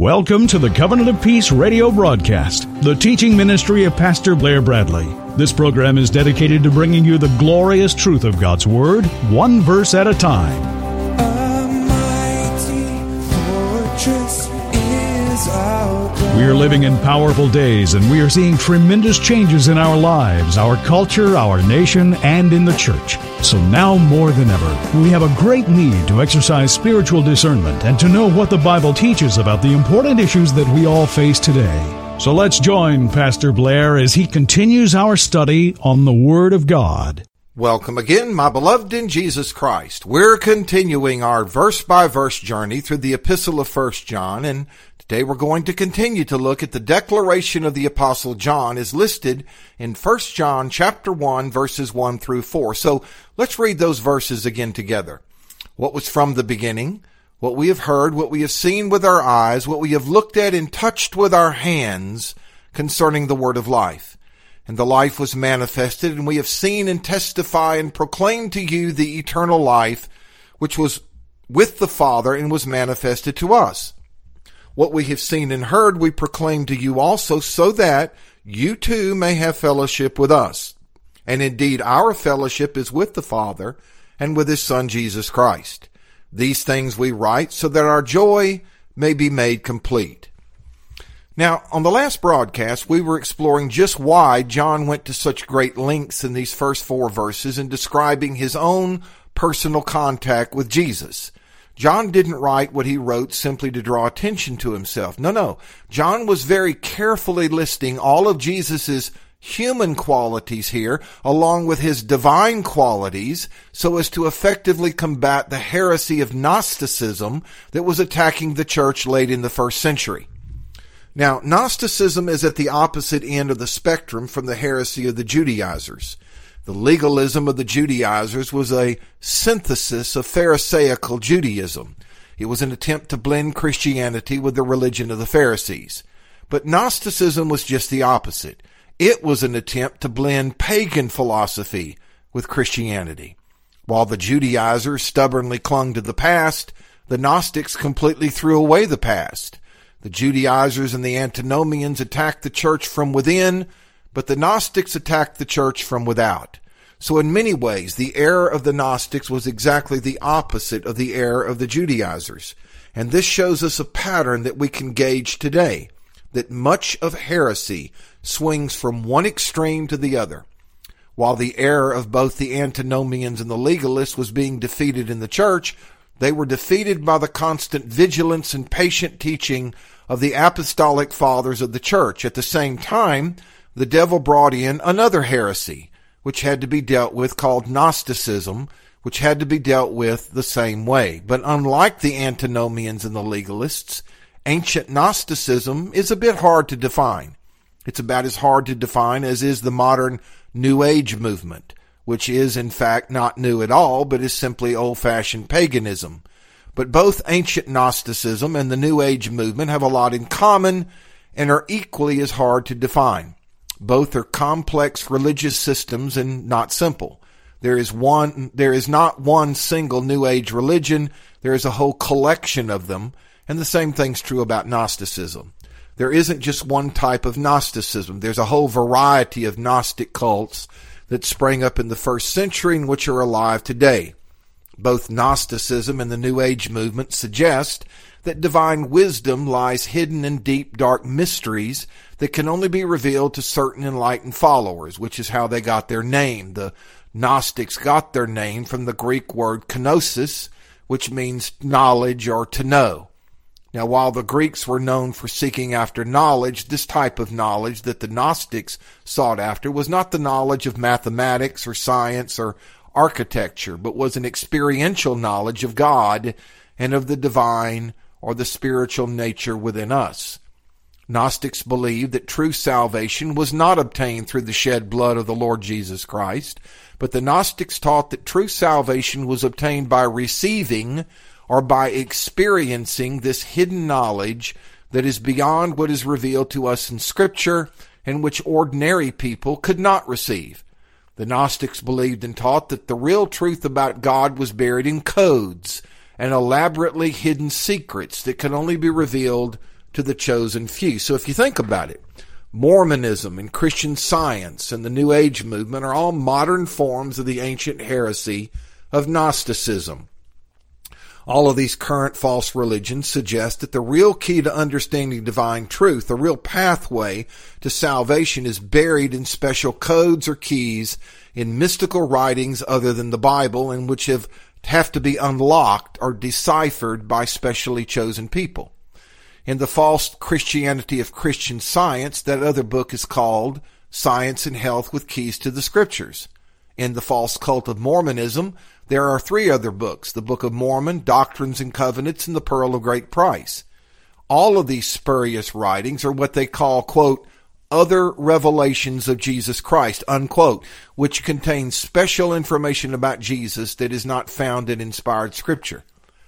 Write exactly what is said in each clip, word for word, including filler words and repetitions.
Welcome to the Covenant of Peace radio broadcast, the teaching ministry of Pastor Blair Bradley. This program is dedicated to bringing you the glorious truth of God's Word, one verse at a time. A mighty fortress is our God. We are living in powerful days, and we are seeing tremendous changes in our lives, our culture, our nation, and in the church. So now more than ever, we have a great need to exercise spiritual discernment and to know what the Bible teaches about the important issues that we all face today. So let's join Pastor Blair as he continues our study on the Word of God. Welcome again, my beloved in Jesus Christ. We're continuing our verse-by-verse journey through the Epistle of First John, and today we're going to continue to look at the declaration of the Apostle John as listed in First John chapter one, verses one through four. So let's read those verses again together. What was from the beginning, what we have heard, what we have seen with our eyes, what we have looked at and touched with our hands concerning the word of life. And the life was manifested, and we have seen and testify and proclaim to you the eternal life, which was with the Father and was manifested to us. What we have seen and heard we proclaim to you also, so that you too may have fellowship with us. And indeed our fellowship is with the Father and with His Son Jesus Christ. These things we write so that our joy may be made complete. Now, on the last broadcast, we were exploring just why John went to such great lengths in these first four verses in describing his own personal contact with Jesus. John didn't write what he wrote simply to draw attention to himself. No, no. John was very carefully listing all of Jesus's human qualities here, along with his divine qualities, so as to effectively combat the heresy of Gnosticism that was attacking the church late in the first century. Now, Gnosticism is at the opposite end of the spectrum from the heresy of the Judaizers. The legalism of the Judaizers was a synthesis of Pharisaical Judaism. It was an attempt to blend Christianity with the religion of the Pharisees. But Gnosticism was just the opposite. It was an attempt to blend pagan philosophy with Christianity. While the Judaizers stubbornly clung to the past, the Gnostics completely threw away the past. The Judaizers and the Antinomians attacked the church from within, but the Gnostics attacked the church from without. So in many ways, the error of the Gnostics was exactly the opposite of the error of the Judaizers. And this shows us a pattern that we can gauge today, that much of heresy swings from one extreme to the other. While the error of both the Antinomians and the legalists was being defeated in the church, they were defeated by the constant vigilance and patient teaching of the apostolic fathers of the church. At the same time, the devil brought in another heresy, which had to be dealt with, called Gnosticism, which had to be dealt with the same way. But unlike the Antinomians and the legalists, ancient Gnosticism is a bit hard to define. It's about as hard to define as is the modern New Age movement, which is in fact not new at all, but is simply old-fashioned paganism. But both ancient Gnosticism and the New Age movement have a lot in common and are equally as hard to define. Both are complex religious systems and not simple. There is one, there is not one single New Age religion. There is a whole collection of them, and the same thing's true about Gnosticism. There isn't just one type of Gnosticism. There's a whole variety of Gnostic cults that sprang up in the first century and which are alive today. Both Gnosticism and the New Age movement suggest that divine wisdom lies hidden in deep, dark mysteries that can only be revealed to certain enlightened followers, which is how they got their name. The Gnostics got their name from the Greek word kenosis, which means knowledge or to know. Now, while the Greeks were known for seeking after knowledge, this type of knowledge that the Gnostics sought after was not the knowledge of mathematics or science or architecture, but was an experiential knowledge of God and of the divine or the spiritual nature within us. Gnostics believed that true salvation was not obtained through the shed blood of the Lord Jesus Christ, but the Gnostics taught that true salvation was obtained by receiving or by experiencing this hidden knowledge that is beyond what is revealed to us in Scripture and which ordinary people could not receive. The Gnostics believed and taught that the real truth about God was buried in codes and elaborately hidden secrets that can only be revealed to the chosen few. So if you think about it, Mormonism and Christian Science and the New Age movement are all modern forms of the ancient heresy of Gnosticism. All of these current false religions suggest that the real key to understanding divine truth, the real pathway to salvation, is buried in special codes or keys in mystical writings other than the Bible, and which have, have to be unlocked or deciphered by specially chosen people. In the false Christianity of Christian Science, that other book is called Science and Health with Keys to the Scriptures. In the false cult of Mormonism, there are three other books: the Book of Mormon, Doctrines and Covenants, and the Pearl of Great Price. All of these spurious writings are what they call, quote, other revelations of Jesus Christ, unquote, which contain special information about Jesus that is not found in inspired Scripture.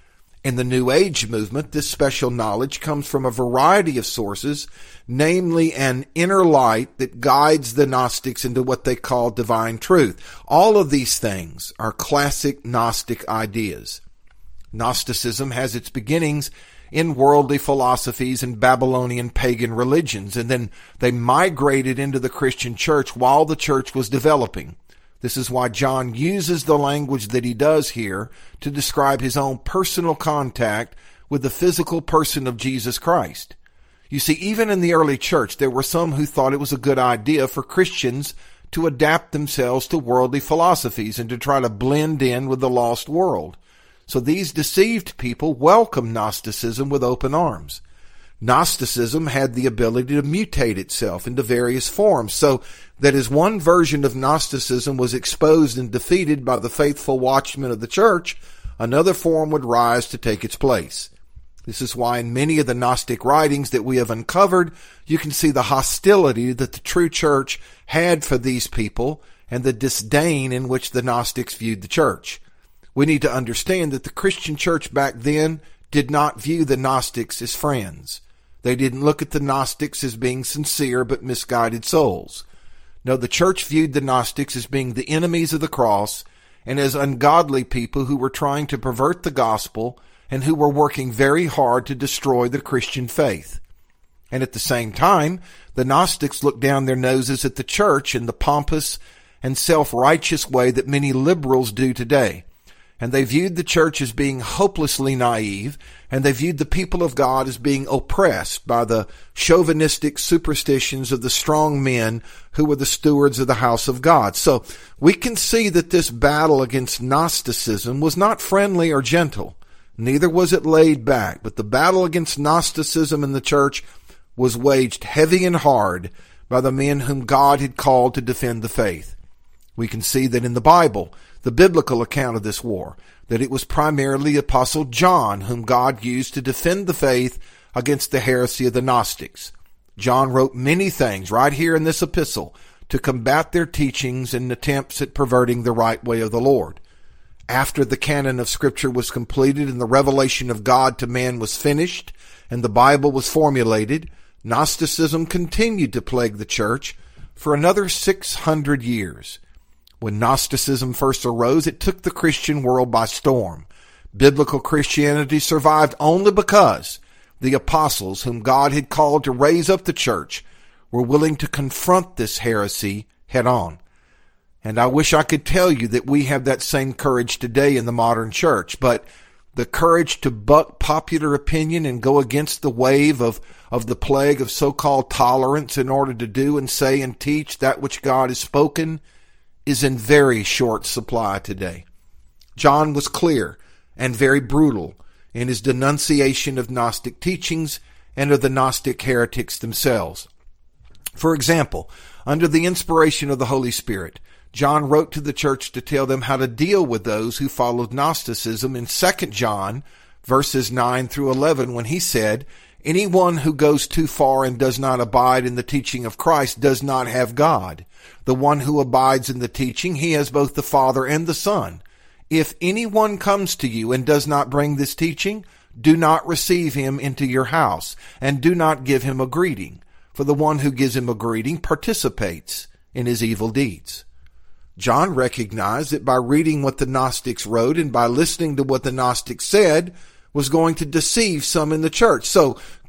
In the New Age movement, this special knowledge comes from a variety of sources, namely an inner light that guides the Gnostics into what they call divine truth. All of these things are classic Gnostic ideas. Gnosticism has its beginnings in worldly philosophies and Babylonian pagan religions, and then they migrated into the Christian church while the church was developing. This is why John uses the language that he does here to describe his own personal contact with the physical person of Jesus Christ. You see, even in the early church, there were some who thought it was a good idea for Christians to adapt themselves to worldly philosophies and to try to blend in with the lost world. So these deceived people welcomed Gnosticism with open arms. Gnosticism had the ability to mutate itself into various forms, so that as one version of Gnosticism was exposed and defeated by the faithful watchmen of the church, another form would rise to take its place. This is why in many of the Gnostic writings that we have uncovered, you can see the hostility that the true church had for these people and the disdain in which the Gnostics viewed the church. We need to understand that the Christian church back then did not view the Gnostics as friends. They didn't look at the Gnostics as being sincere but misguided souls. No, the church viewed the Gnostics as being the enemies of the cross and as ungodly people who were trying to pervert the gospel and who were working very hard to destroy the Christian faith. And at the same time, the Gnostics looked down their noses at the church in the pompous and self-righteous way that many liberals do today. And they viewed the church as being hopelessly naive, and they viewed the people of God as being oppressed by the chauvinistic superstitions of the strong men who were the stewards of the house of God. So we can see that this battle against Gnosticism was not friendly or gentle. Neither was it laid back, but the battle against Gnosticism in the church was waged heavy and hard by the men whom God had called to defend the faith. We can see that in the Bible, the biblical account of this war, that it was primarily the Apostle John whom God used to defend the faith against the heresy of the Gnostics. John wrote many things right here in this epistle to combat their teachings and attempts at perverting the right way of the Lord. After the canon of Scripture was completed and the revelation of God to man was finished and the Bible was formulated, Gnosticism continued to plague the church for another six hundred years. When Gnosticism first arose, it took the Christian world by storm. Biblical Christianity survived only because the apostles whom God had called to raise up the church were willing to confront this heresy head on. And I wish I could tell you that we have that same courage today in the modern church, but the courage to buck popular opinion and go against the wave of, of the plague of so-called tolerance in order to do and say and teach that which God has spoken is in very short supply today. John was clear and very brutal in his denunciation of Gnostic teachings and of the Gnostic heretics themselves. For example, under the inspiration of the Holy Spirit, John wrote to the church to tell them how to deal with those who followed Gnosticism in Second John verses nine through eleven, when he said, "Anyone who goes too far and does not abide in the teaching of Christ does not have God. The one who abides in the teaching, he has both the Father and the Son. If anyone comes to you and does not bring this teaching, do not receive him into your house, and do not give him a greeting, for the one who gives him a greeting participates in his evil deeds." John recognized that by reading what the Gnostics wrote and by listening to what the Gnostics said was going to deceive some in the church. So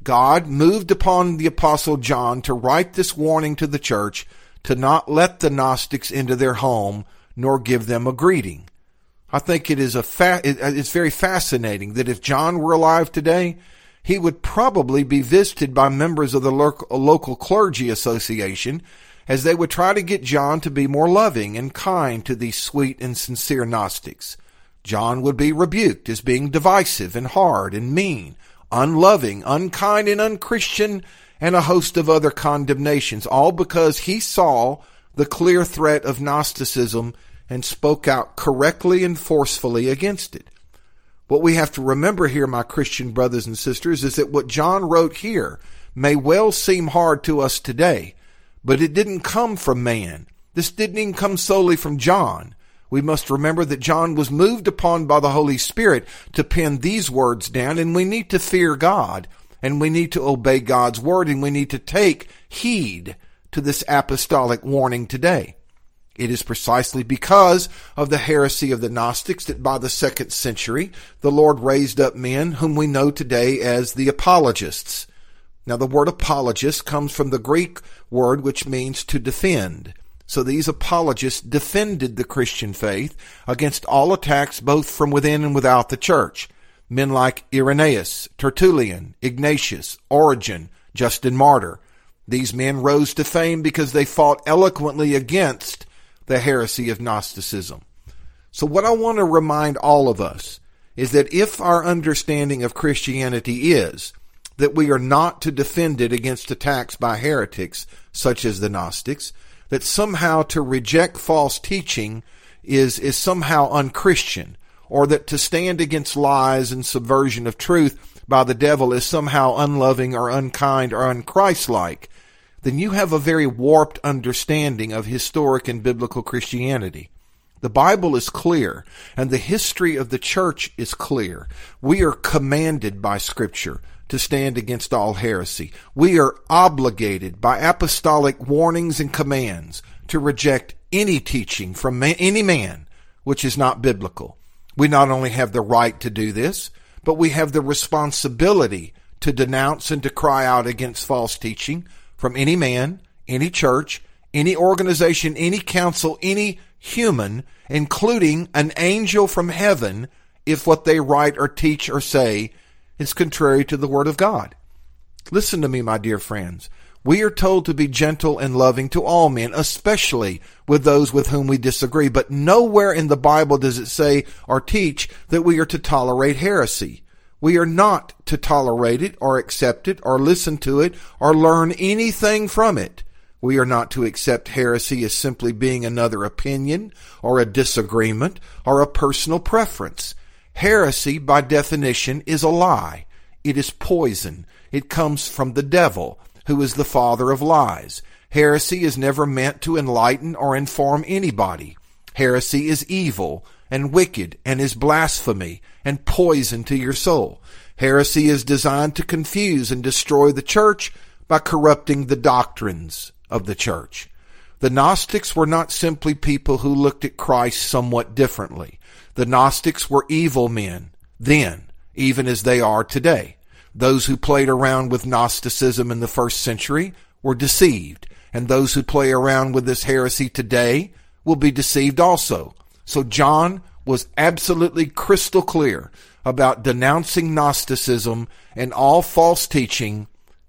God moved upon the Apostle John to write this warning to the church to not let the Gnostics into their home nor give them a greeting. I think it is a fa- it's very fascinating that if John were alive today, he would probably be visited by members of the lo- local clergy association as they would try to get John to be more loving and kind to these sweet and sincere Gnostics. John would be rebuked as being divisive and hard and mean, unloving, unkind, and unchristian, and a host of other condemnations, all because he saw the clear threat of Gnosticism and spoke out correctly and forcefully against it. What we have to remember here, my Christian brothers and sisters, is that what John wrote here may well seem hard to us today, but it didn't come from man. This didn't even come solely from John. We must remember that John was moved upon by the Holy Spirit to pen these words down, and we need to fear God, and we need to obey God's word, and we need to take heed to this apostolic warning today. It is precisely because of the heresy of the Gnostics that by the second century, the Lord raised up men whom we know today as the apologists. Now, the word apologist comes from the Greek word which means to defend. So these apologists defended the Christian faith against all attacks both from within and without the church. Men like Irenaeus, Tertullian, Ignatius, Origen, Justin Martyr. These men rose to fame because they fought eloquently against the heresy of Gnosticism. So what I want to remind all of us is that if our understanding of Christianity is that we are not to defend it against attacks by heretics such as the Gnostics, that somehow to reject false teaching is, is somehow unchristian, or that to stand against lies and subversion of truth by the devil is somehow unloving or unkind or unchristlike, then you have a very warped understanding of historic and biblical Christianity. The Bible is clear, and the history of the church is clear. We are commanded by Scripture to stand against all heresy. We are obligated by apostolic warnings and commands to reject any teaching from man, any man which is not biblical. We not only have the right to do this, but we have the responsibility to denounce and to cry out against false teaching from any man, any church, any organization, any council, any human, including an angel from heaven, if what they write or teach or say is contrary to the Word of God. Listen to me, my dear friends. We are told to be gentle and loving to all men, especially with those with whom we disagree. But nowhere in the Bible does it say or teach that we are to tolerate heresy. We are not to tolerate it or accept it or listen to it or learn anything from it. We are not to accept heresy as simply being another opinion or a disagreement or a personal preference. Heresy, by definition, is a lie. It is poison. It comes from the devil, who is the father of lies. Heresy is never meant to enlighten or inform anybody. Heresy is evil and wicked and is blasphemy and poison to your soul. Heresy is designed to confuse and destroy the church by corrupting the doctrines of the church. The Gnostics were not simply people who looked at Christ somewhat differently. The Gnostics were evil men then, even as they are today. Those who played around with Gnosticism in the first century were deceived, and those who play around with this heresy today will be deceived also. So John was absolutely crystal clear about denouncing Gnosticism and all false teaching,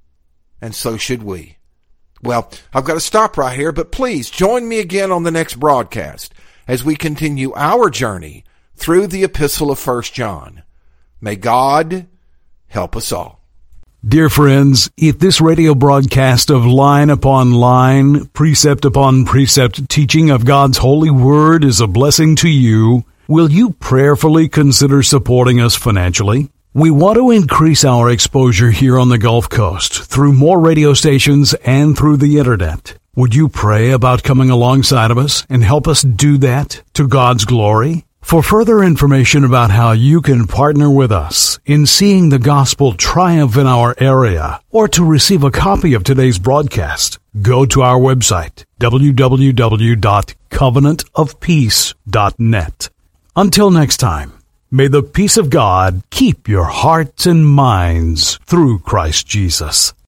and so should we. Well, I've got to stop right here, but please join me again on the next broadcast as we continue our journey through the Epistle of First John. May God help us all. Dear friends, if this radio broadcast of line upon line, precept upon precept teaching of God's holy word is a blessing to you, will you prayerfully consider supporting us financially? We want to increase our exposure here on the Gulf Coast through more radio stations and through the internet. Would you pray about coming alongside of us and help us do that to God's glory? For further information about how you can partner with us in seeing the gospel triumph in our area, or to receive a copy of today's broadcast, go to our website, w w w dot covenant of peace dot net. Until next time, May the peace of God keep your hearts and minds through Christ Jesus.